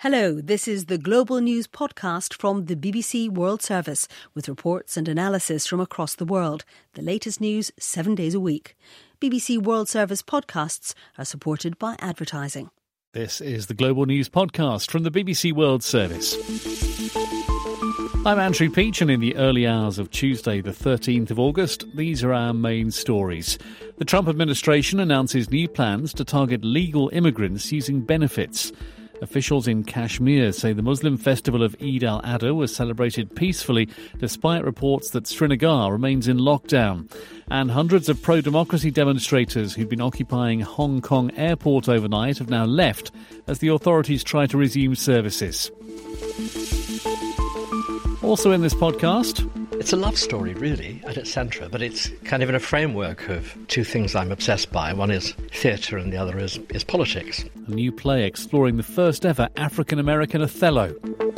Hello, this is the Global News podcast from the BBC World Service with reports and analysis from across the world. The latest news 7 days a week. BBC World Service podcasts are supported by advertising. This is the Global News podcast from the BBC World Service. I'm Andrew Peach, and in the early hours of Tuesday, the 13th of August, these are our main stories. The Trump administration announces new plans to target legal immigrants using benefits. Officials in Kashmir say the Muslim festival of Eid al-Adha was celebrated peacefully despite reports that Srinagar remains in lockdown. And hundreds of pro-democracy demonstrators who'd been occupying Hong Kong airport overnight have now left as the authorities try to resume services. Also in this podcast, it's a love story, really, at its centre, but it's kind of in a framework of two things I'm obsessed by. One is theatre and the other is politics. A new play exploring the first ever African-American Othello.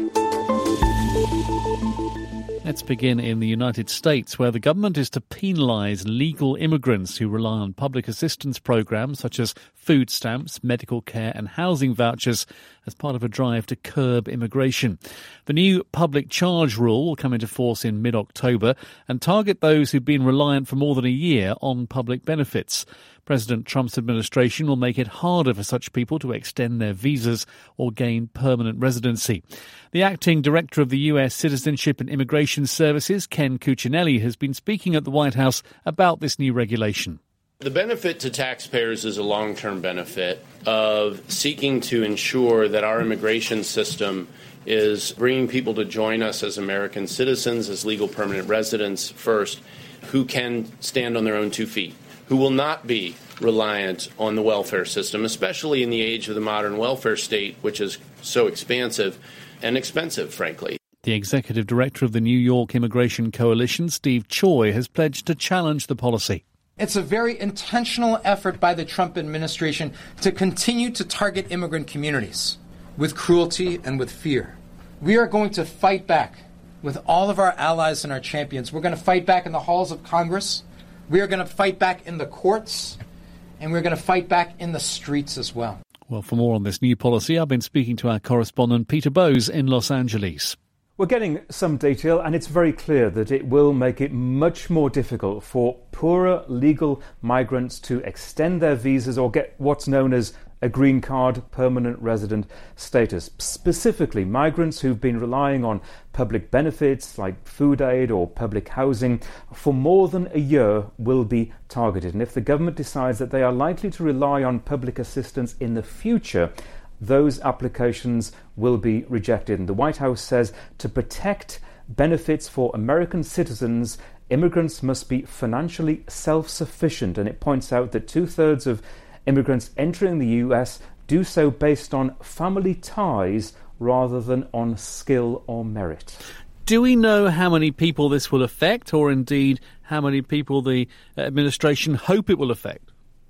Let's begin in the United States, where the government is to penalise legal immigrants who rely on public assistance programmes such as food stamps, medical care and housing vouchers as part of a drive to curb immigration. The new public charge rule will come into force in mid-October and target those who've been reliant for more than a year on public benefits. President Trump's administration will make it harder for such people to extend their visas or gain permanent residency. The acting director of the US Citizenship and Immigration Services, Ken Cuccinelli, has been speaking at the White House about this new regulation. The benefit to taxpayers is a long-term benefit of seeking to ensure that our immigration system is bringing people to join us as American citizens, as legal permanent residents first, who can stand on their own 2 feet, who will not be reliant on the welfare system, especially in the age of the modern welfare state, which is so expansive and expensive, frankly. The executive director of the New York Immigration Coalition, Steve Choi, has pledged to challenge the policy. It's a very intentional effort by the Trump administration to continue to target immigrant communities with cruelty and with fear. We are going to fight back with all of our allies and our champions. We're going to fight back in the halls of Congress. We are going to fight back in the courts. And we're going to fight back in the streets as well. Well, for more on this new policy, I've been speaking to our correspondent Peter Bowes in Los Angeles. We're getting some detail, and it's very clear that it will make it much more difficult for poorer legal migrants to extend their visas or get what's known as a green card, permanent resident status. Specifically, migrants who've been relying on public benefits like food aid or public housing for more than a year will be targeted. And if the government decides that they are likely to rely on public assistance in the future, those applications will be rejected. And the White House says to protect benefits for American citizens, immigrants must be financially self-sufficient. And it points out that 2/3 of immigrants entering the US do so based on family ties rather than on skill or merit. Do we know how many people this will affect, or indeed how many people the administration hope it will affect?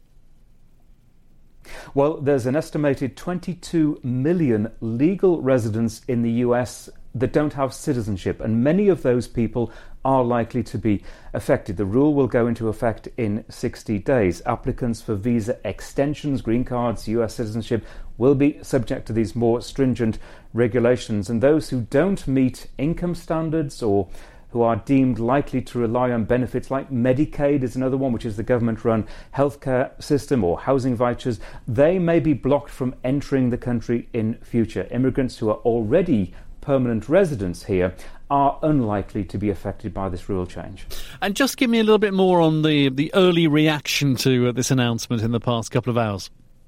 Well, there's an estimated 22 million legal residents in the US that don't have citizenship, and many of those people are likely to be affected. The rule will go into effect in 60 days. Applicants for visa extensions, green cards, US citizenship will be subject to these more stringent regulations, and those who don't meet income standards or who are deemed likely to rely on benefits like Medicaid is another one, which is the government-run healthcare system, or housing vouchers, they may be blocked from entering the country in future. Immigrants who are already permanent residents here are unlikely to be affected by this rule change. And just give me a little bit more on the early reaction to this announcement in the past couple of hours.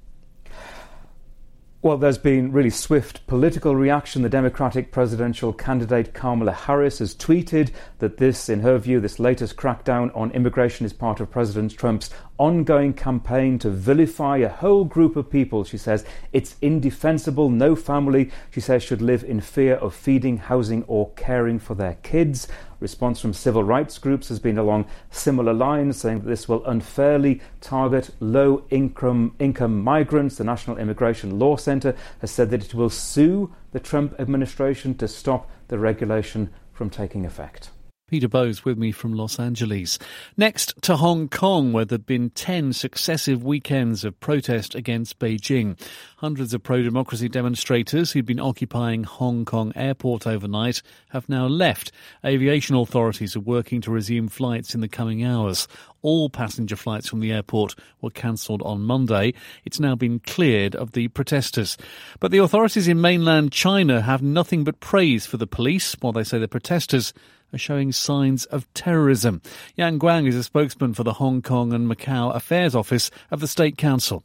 Well, there's been really swift political reaction. The Democratic presidential candidate Kamala Harris has tweeted that this, in her view, this latest crackdown on immigration is part of President Trump's ongoing campaign to vilify a whole group of people. She says it's indefensible. No family, she says, should live in fear of feeding, housing or caring for their kids. Response from civil rights groups has been along similar lines, saying that this will unfairly target low-income migrants. The National Immigration Law Center has said that it will sue the Trump administration to stop the regulation from taking effect. Peter Bowes with me from Los Angeles. Next to Hong Kong, where there have been 10 successive weekends of protest against Beijing. Hundreds of pro-democracy demonstrators who'd been occupying Hong Kong airport overnight have now left. Aviation authorities are working to resume flights in the coming hours. All passenger flights from the airport were cancelled on Monday. It's now been cleared of the protesters. But the authorities in mainland China have nothing but praise for the police, while they say the protesters are showing signs of terrorism. Yang Guang is a spokesman for the Hong Kong and Macau Affairs Office of the State Council.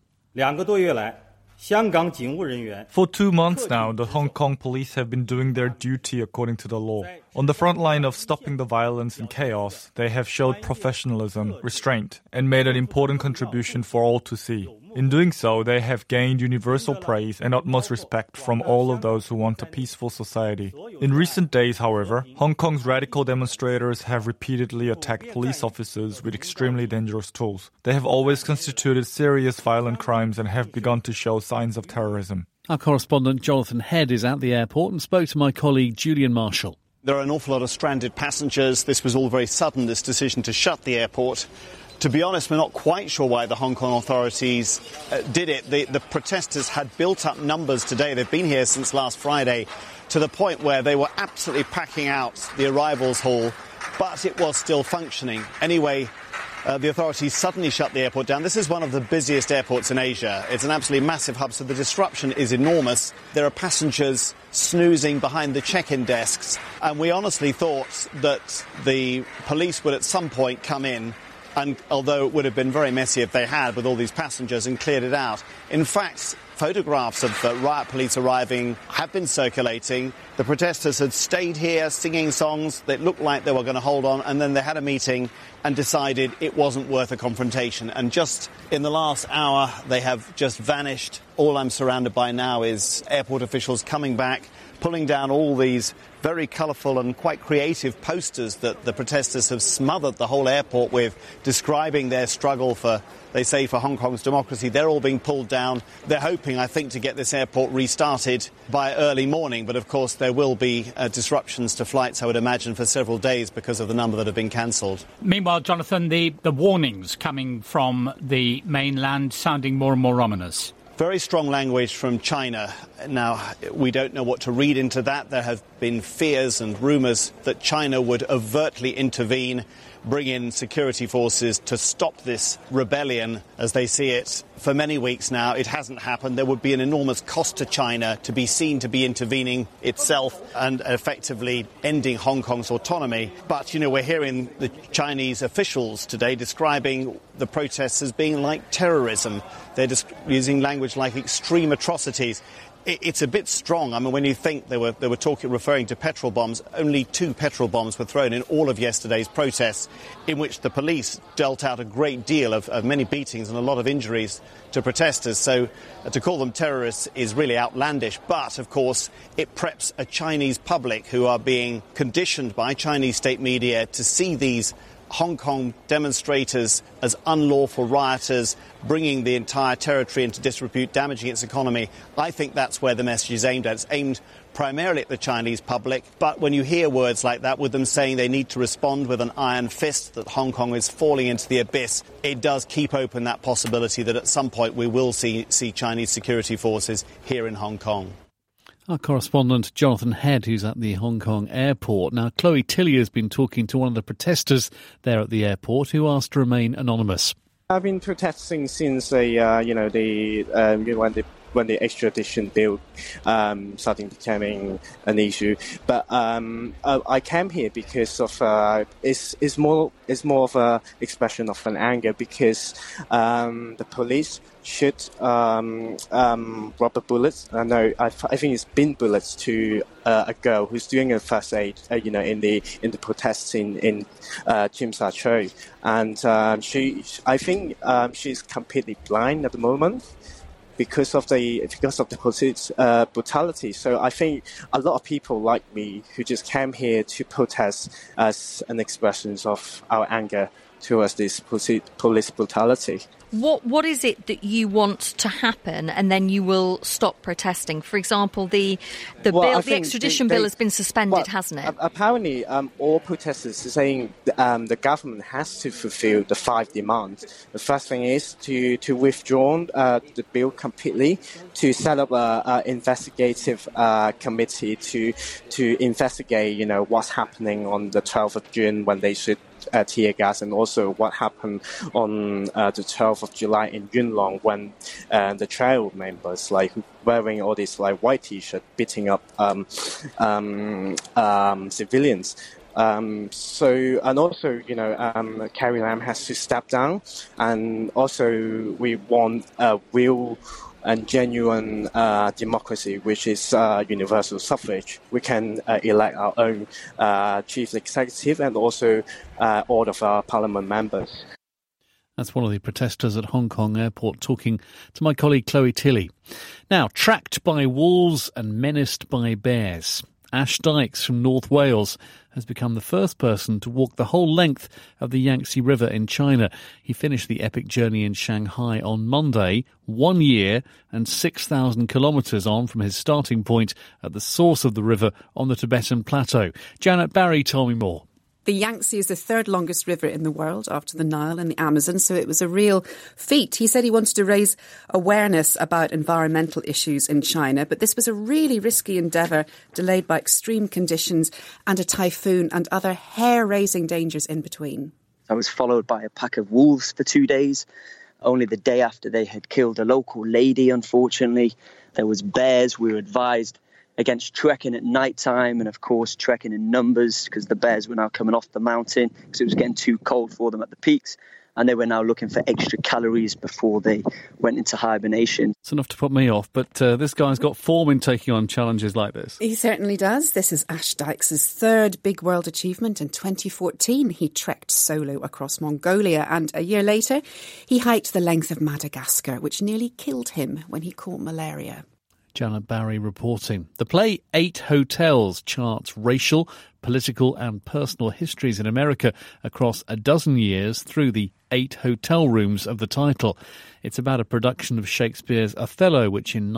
For 2 months now, the Hong Kong police have been doing their duty according to the law. On the front line of stopping the violence and chaos, they have showed professionalism, restraint, and made an important contribution for all to see. In doing so, they have gained universal praise and utmost respect from all of those who want a peaceful society. In recent days, however, Hong Kong's radical demonstrators have repeatedly attacked police officers with extremely dangerous tools. They have always constituted serious violent crimes and have begun to show signs of terrorism. Our correspondent Jonathan Head is at the airport and spoke to my colleague Julian Marshall. There are an awful lot of stranded passengers. This was all very sudden, this decision to shut the airport. To be honest, we're not quite sure why the Hong Kong authorities did it. The protesters had built up numbers today. They've been here since last Friday, to the point where they were absolutely packing out the arrivals hall, but it was still functioning. Anyway, the authorities suddenly shut the airport down. This is one of the busiest airports in Asia. It's an absolutely massive hub, so the disruption is enormous. There are passengers snoozing behind the check-in desks, and we honestly thought that the police would at some point come in, and although it would have been very messy if they had with all these passengers, and cleared it out. In fact, photographs of riot police arriving have been circulating. The protesters had stayed here singing songs that looked like they were going to hold on, and then they had a meeting and decided it wasn't worth a confrontation. And just in the last hour, they have just vanished. All I'm surrounded by now is airport officials coming back, pulling down all these very colourful and quite creative posters that the protesters have smothered the whole airport with, describing their struggle for, they say, for Hong Kong's democracy. They're all being pulled down. They're hoping, I think, to get this airport restarted by early morning. But, of course, there will be disruptions to flights, I would imagine, for several days because of the number that have been cancelled. Meanwhile, Jonathan, the warnings coming from the mainland sounding more and more ominous. Very strong language from China. Now, we don't know what to read into that. There have been fears and rumours that China would overtly intervene, bring in security forces to stop this rebellion as they see it. For many weeks now, it hasn't happened. There would be an enormous cost to China to be seen to be intervening itself and effectively ending Hong Kong's autonomy. But, we're hearing the Chinese officials today describing the protests as being like terrorism. They're just using language like extreme atrocities. It's a bit strong. I mean, when you think they were referring to petrol bombs, only 2 petrol bombs were thrown in all of yesterday's protests, in which the police dealt out a great deal of many beatings and a lot of injuries to protesters. So to call them terrorists is really outlandish. But, of course, it preps a Chinese public who are being conditioned by Chinese state media to see these Hong Kong demonstrators as unlawful rioters, bringing the entire territory into disrepute, damaging its economy. I think that's where the message is aimed at. It's aimed primarily at the Chinese public. But when you hear words like that, with them saying they need to respond with an iron fist, that Hong Kong is falling into the abyss, it does keep open that possibility that at some point we will see Chinese security forces here in Hong Kong. Our correspondent Jonathan Head, who's at the Hong Kong airport. Now, Chloe Tillier has been talking to one of the protesters there at the airport, who asked to remain anonymous. I've been protesting since when the extradition bill starting becoming an issue, but I came here because of it's more of a expression of an anger because the police shoot rubber bullets. No, I think it's bin bullets to a girl who's doing a first aid, in the protests in Tsim Sha Tsui, and I think she's completely blind at the moment. Because of the police brutality. So I think a lot of people like me who just came here to protest as an expression of our anger towards this police brutality. What is it that you want to happen, and then you will stop protesting? For example, the extradition bill has been suspended, hasn't it? Apparently, all protesters are saying the government has to fulfill the 5 demands. The first thing is to withdraw the bill completely, to set up an investigative committee to investigate, what's happening on the 12th of June when they should tear gas, and also what happened on the 12th of July in Yunlong when the trail members wearing all these white t-shirts beating up civilians. And also, Carrie Lam has to step down, and also we want a real and genuine democracy, which is universal suffrage. We can elect our own chief executive and also all of our parliament members. That's one of the protesters at Hong Kong Airport talking to my colleague Chloe Tilley. Now, tracked by wolves and menaced by bears, Ash Dykes from North Wales has become the first person to walk the whole length of the Yangtze River in China. He finished the epic journey in Shanghai on Monday, 1 year and 6,000 kilometres on from his starting point at the source of the river on the Tibetan Plateau. Janet Barry told me more. The Yangtze is the third longest river in the world after the Nile and the Amazon, so it was a real feat. He said he wanted to raise awareness about environmental issues in China, but this was a really risky endeavour, delayed by extreme conditions and a typhoon and other hair-raising dangers in between. I was followed by a pack of wolves for 2 days. Only the day after they had killed a local lady, unfortunately. There was bears. We were advised against trekking at night time, and of course trekking in numbers because the bears were now coming off the mountain because it was getting too cold for them at the peaks, and they were now looking for extra calories before they went into hibernation. It's enough to put me off, but this guy's got form in taking on challenges like this. He certainly does. This is Ash Dykes' third big world achievement. In 2014, he trekked solo across Mongolia, and a year later, he hiked the length of Madagascar, which nearly killed him when he caught malaria. Janet Barry reporting. The play 8 Hotels charts racial, political and personal histories in America across a dozen years through the 8 hotel rooms of the title. It's about a production of Shakespeare's Othello, which in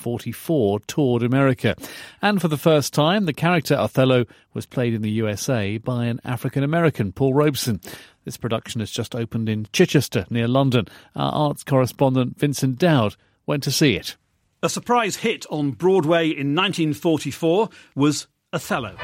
1944 toured America. And for the first time, the character Othello was played in the USA by an African-American, Paul Robeson. This production has just opened in Chichester, near London. Our arts correspondent Vincent Dowd went to see it. A surprise hit on Broadway in 1944 was Othello.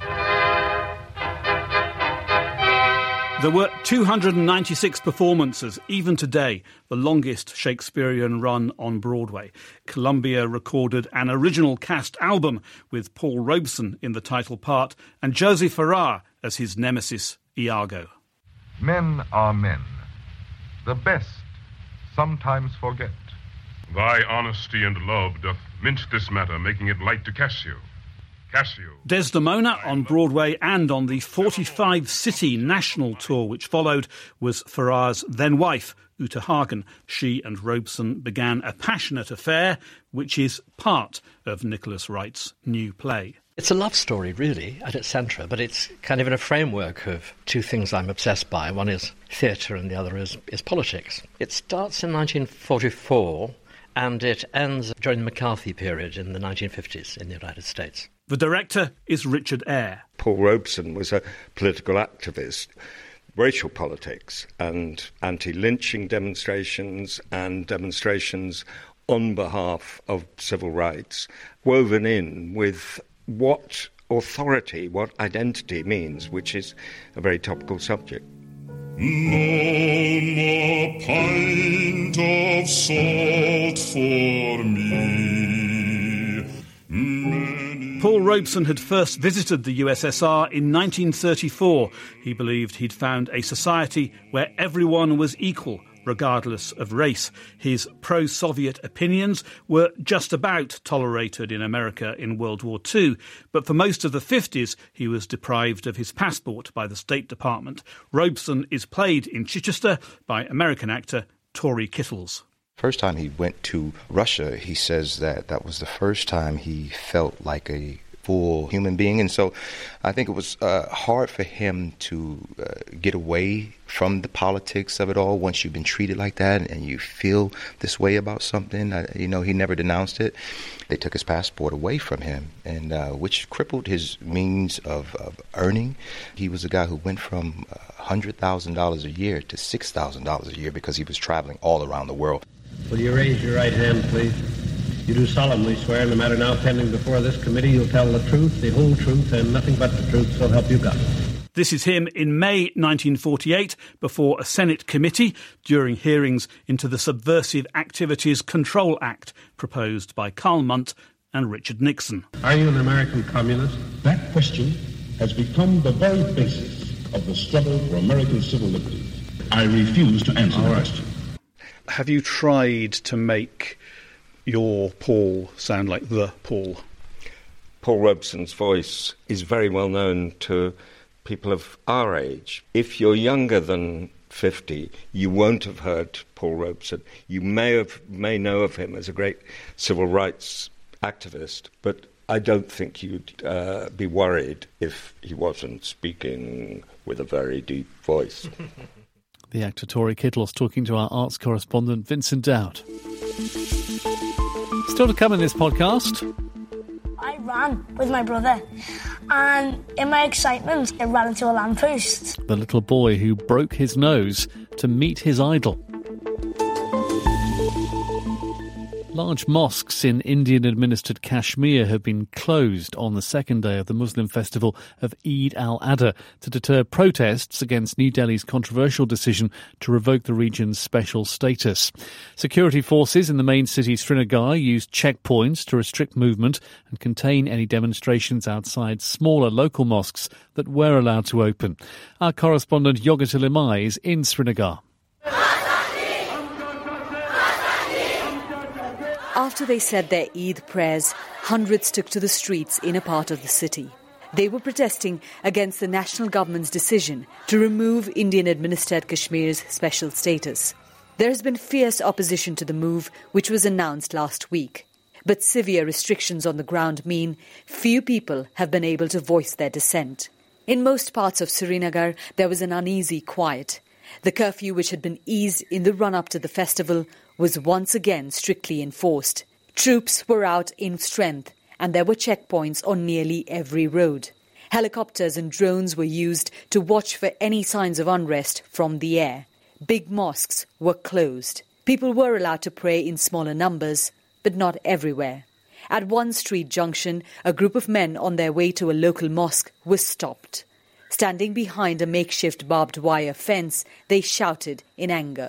There were 296 performances, even today, the longest Shakespearean run on Broadway. Columbia recorded an original cast album with Paul Robeson in the title part and Josie Farrar as his nemesis, Iago. Men are men. The best sometimes forget. Thy honesty and love doth mint this matter, making it light to Cassio. Desdemona on Broadway and on the 45-city national tour which followed was Farrar's then-wife, Uta Hagen. She and Robeson began a passionate affair, which is part of Nicholas Wright's new play. It's a love story, really, at its centre, but it's kind of in a framework of two things I'm obsessed by. One is theatre and the other is politics. It starts in 1944 and it ends during the McCarthy period in the 1950s in the United States. The director is Richard Eyre. Paul Robeson was a political activist. Racial politics and anti-lynching demonstrations and demonstrations on behalf of civil rights, woven in with what authority, what identity means, which is a very topical subject. No more pint of salt for me. Paul Robeson had first visited the USSR in 1934. He believed he'd found a society where everyone was equal, regardless of race. His pro-Soviet opinions were just about tolerated in America in World War II, but for most of the 50s he was deprived of his passport by the State Department. Robeson is played in Chichester by American actor Tory Kittles. First time he went to Russia, he says that was the first time he felt like a full human being. And so I think it was hard for him to get away from the politics of it all once you've been treated like that and you feel this way about something. He never denounced it. They took his passport away from him, and which crippled his means of earning. He was a guy who went from $100,000 a year to $6,000 a year because he was traveling all around the world. Will you raise your right hand, please? You do solemnly swear in the matter now pending before this committee you'll tell the truth, the whole truth, and nothing but the truth, so help you God. This is him in May 1948 before a Senate committee during hearings into the Subversive Activities Control Act proposed by Karl Mundt and Richard Nixon. Are you an American communist? That question has become the very basis of the struggle for American civil liberties. I refuse to answer the question. Have you tried to make your Paul sound like the Paul? Paul Robeson's voice is very well known to people of our age. If you're younger than 50, you won't have heard Paul Robeson. You may know of him as a great civil rights activist, but I don't think you'd be worried if he wasn't speaking with a very deep voice. The actor Tori Kittles talking to our arts correspondent Vincent Dowd. Still to come in this podcast. I ran with my brother, and in my excitement, I ran into a lamppost. The little boy who broke his nose to meet his idol. Large mosques in Indian-administered Kashmir have been closed on the second day of the Muslim festival of Eid al-Adha to deter protests against New Delhi's controversial decision to revoke the region's special status. Security forces in the main city Srinagar used checkpoints to restrict movement and contain any demonstrations outside smaller local mosques that were allowed to open. Our correspondent Yogita Limai is in Srinagar. After they said their Eid prayers, hundreds took to the streets in a part of the city. They were protesting against the national government's decision to remove Indian-administered Kashmir's special status. There has been fierce opposition to the move, which was announced last week. But severe restrictions on the ground mean few people have been able to voice their dissent. In most parts of Srinagar, there was an uneasy quiet. The curfew, which had been eased in the run-up to the festival, was once again strictly enforced. Troops were out in strength, and there were checkpoints on nearly every road. Helicopters and drones were used to watch for any signs of unrest from the air. Big mosques were closed. People were allowed to pray in smaller numbers, but not everywhere. At one street junction, a group of men on their way to a local mosque was stopped. Standing behind a makeshift barbed wire fence, they shouted in anger.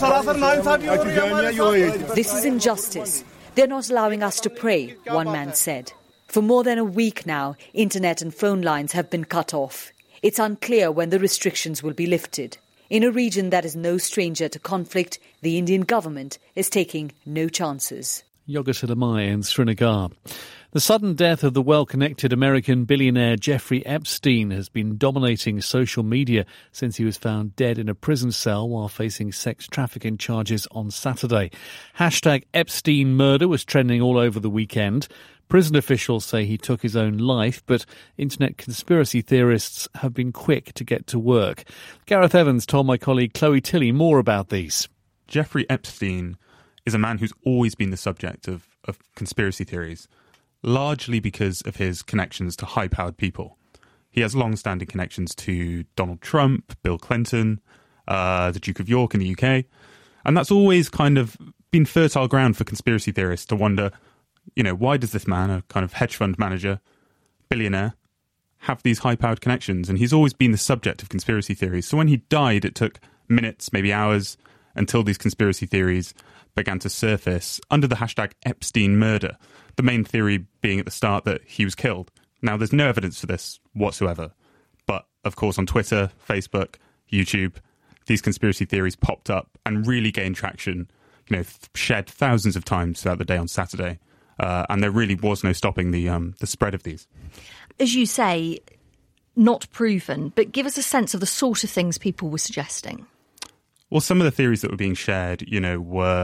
This is injustice. They're not allowing us to pray, one man said. For more than a week now, internet and phone lines have been cut off. It's unclear when the restrictions will be lifted. In a region that is no stranger to conflict, the Indian government is taking no chances. Yogita Limai in Srinagar. The sudden death of the well-connected American billionaire Jeffrey Epstein has been dominating social media since he was found dead in a prison cell while facing sex trafficking charges on Saturday. Hashtag Epstein murder was trending all over the weekend. Prison officials say he took his own life, but internet conspiracy theorists have been quick to get to work. Gareth Evans told my colleague Chloe Tilley more about these. Jeffrey Epstein is a man who's always been the subject of conspiracy theories, largely because of his connections to high-powered people. He has long-standing connections to Donald Trump, Bill Clinton, the Duke of York in the UK, and that's always kind of been fertile ground for conspiracy theorists to wonder, why does this man, a kind of hedge fund manager, billionaire, have these high-powered connections? And he's always been the subject of conspiracy theories. So when he died, it took minutes, maybe hours, until these conspiracy theories began to surface under the hashtag Epstein murder, the main theory being at the start that he was killed. Now, there's no evidence for this whatsoever. But, of course, on Twitter, Facebook, YouTube, these conspiracy theories popped up and really gained traction, shared thousands of times throughout the day on Saturday. And there really was no stopping the spread of these. As you say, not proven, but give us a sense of the sort of things people were suggesting. Well, some of the theories that were being shared, were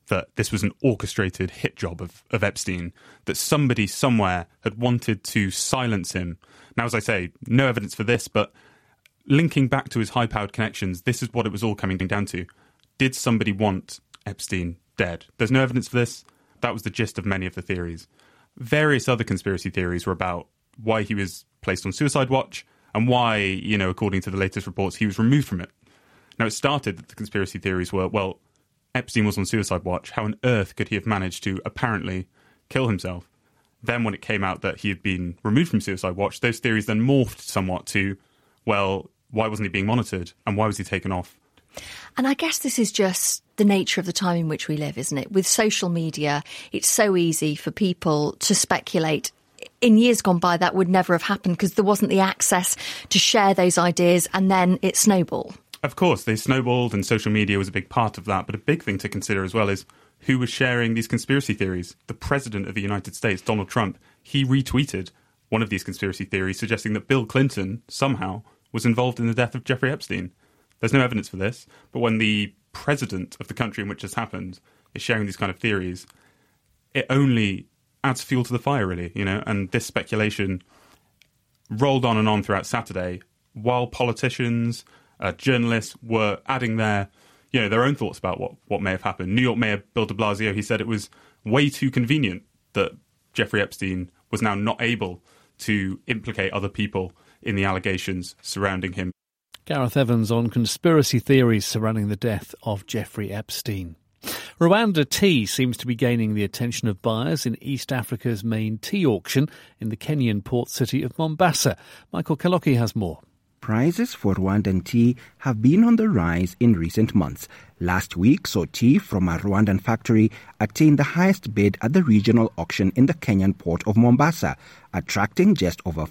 that this was an orchestrated hit job of Epstein, that somebody somewhere had wanted to silence him. Now, as I say, no evidence for this, but linking back to his high-powered connections, this is what it was all coming down to. Did somebody want Epstein dead? There's no evidence for this. That was the gist of many of the theories. Various other conspiracy theories were about why he was placed on suicide watch and why, according to the latest reports, he was removed from it. Now, it started that the conspiracy theories were, well, Epstein was on suicide watch. How on earth could he have managed to apparently kill himself? Then when it came out that he had been removed from suicide watch, those theories then morphed somewhat to, well, why wasn't he being monitored and why was he taken off? And I guess this is just the nature of the time in which we live, isn't it? With social media, it's so easy for people to speculate. In years gone by, that would never have happened because there wasn't the access to share those ideas, and then it snowballed. Of course, they snowballed and social media was a big part of that. But a big thing to consider as well is who was sharing these conspiracy theories. The President of the United States, Donald Trump, he retweeted one of these conspiracy theories suggesting that Bill Clinton somehow was involved in the death of Jeffrey Epstein. There's no evidence for this, but when the president of the country in which this happened is sharing these kind of theories, it only adds fuel to the fire, really, and this speculation rolled on and on throughout Saturday while politicians, journalists were adding their own thoughts about what may have happened. New York Mayor Bill de Blasio, he said it was way too convenient that Jeffrey Epstein was now not able to implicate other people in the allegations surrounding him. Gareth Evans on conspiracy theories surrounding the death of Jeffrey Epstein. Rwanda tea seems to be gaining the attention of buyers in East Africa's main tea auction in the Kenyan port city of Mombasa. Michael Kaloki has more. Prices for Rwandan tea have been on the rise in recent months. Last week saw tea from a Rwandan factory attain the highest bid at the regional auction in the Kenyan port of Mombasa, attracting just over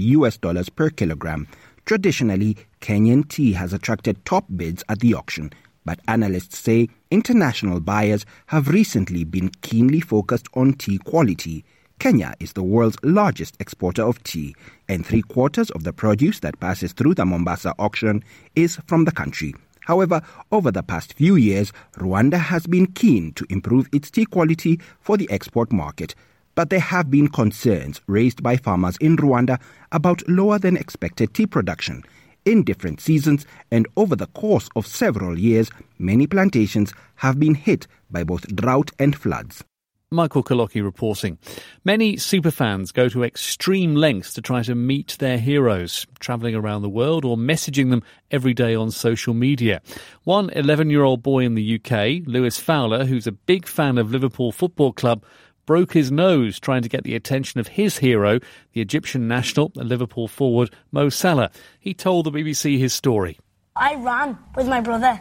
$5 per kilogram. Traditionally, Kenyan tea has attracted top bids at the auction, but analysts say international buyers have recently been keenly focused on tea quality. Kenya is the world's largest exporter of tea, and 3/4 of the produce that passes through the Mombasa auction is from the country. However, over the past few years, Rwanda has been keen to improve its tea quality for the export market. But there have been concerns raised by farmers in Rwanda about lower than expected tea production. In different seasons and over the course of several years, many plantations have been hit by both drought and floods. Michael Kaloki reporting. Many superfans go to extreme lengths to try to meet their heroes, travelling around the world or messaging them every day on social media. One 11-year-old boy in the UK, Lewis Fowler, who's a big fan of Liverpool Football Club, broke his nose trying to get the attention of his hero, the Egyptian national and Liverpool forward Mo Salah. He told the BBC his story. I ran with my brother,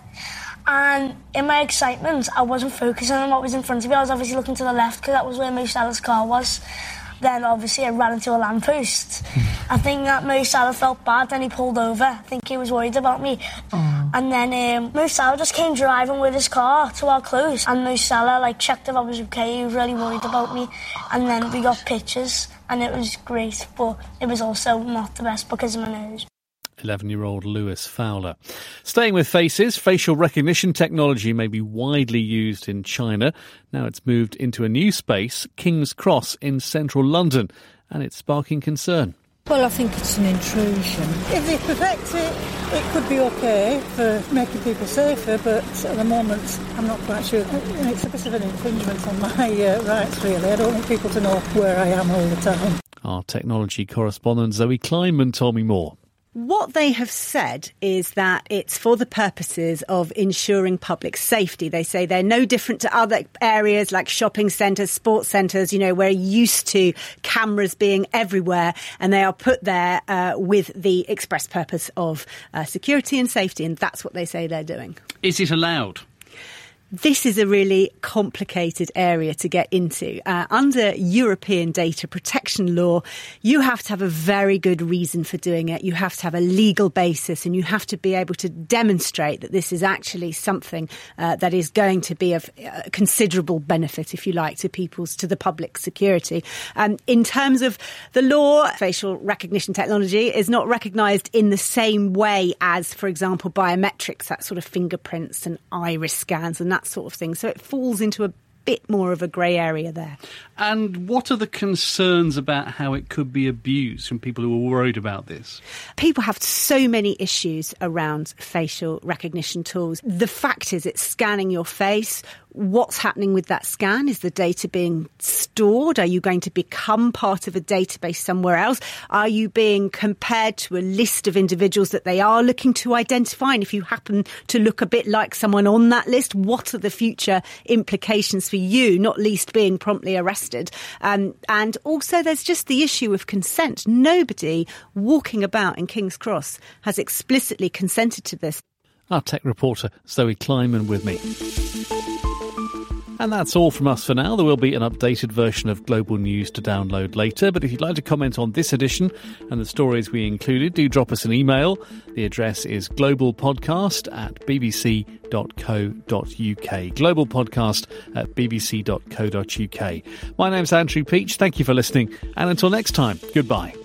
and in my excitement I wasn't focusing on what was in front of me. I was obviously looking to the left because that was where Mo Salah's car was. Then obviously I ran into a lamppost. I think that Mo Salah felt bad, then he pulled over. I think he was worried about me. And then Mo Salah just came driving with his car to our close, and Mo Salah checked if I was okay. He was really worried about me, and then we got pictures and it was great, but it was also not the best because of my nose. 11-year-old Lewis Fowler. Staying with faces, facial recognition technology may be widely used in China. Now it's moved into a new space, King's Cross in central London, and it's sparking concern. Well, I think it's an intrusion. If they perfect it, it could be okay for making people safer, but at the moment I'm not quite sure. It's a bit of an infringement on my rights, really. I don't want people to know where I am all the time. Our technology correspondent Zoe Kleinman told me more. What they have said is that it's for the purposes of ensuring public safety. They say they're no different to other areas like shopping centres, sports centres. We're used to cameras being everywhere, and they are put there with the express purpose of security and safety, and that's what they say they're doing. Is it allowed? This is a really complicated area to get into. Under European data protection law, you have to have a very good reason for doing it. You have to have a legal basis, and you have to be able to demonstrate that this is actually something that is going to be of considerable benefit, if you like, to the public security. In terms of the law, facial recognition technology is not recognised in the same way as, for example, biometrics, that sort of fingerprints and iris scans and that that sort of thing. So it falls into a bit more of a grey area there. And what are the concerns about how it could be abused from people who are worried about this? People have so many issues around facial recognition tools. The fact is it's scanning your face. What's happening with that scan? Is the data being stored? Are you going to become part of a database somewhere else? Are you being compared to a list of individuals that they are looking to identify? And if you happen to look a bit like someone on that list, what are the future implications for you, not least being promptly arrested? And also there's just the issue of consent. Nobody walking about in King's Cross has explicitly consented to this. Our tech reporter Zoe Kleiman with me. And that's all from us for now. There will be an updated version of Global News to download later. But if you'd like to comment on this edition and the stories we included, do drop us an email. The address is globalpodcast@bbc.co.uk. Globalpodcast@bbc.co.uk. My name's Andrew Peach. Thank you for listening. And until next time, goodbye.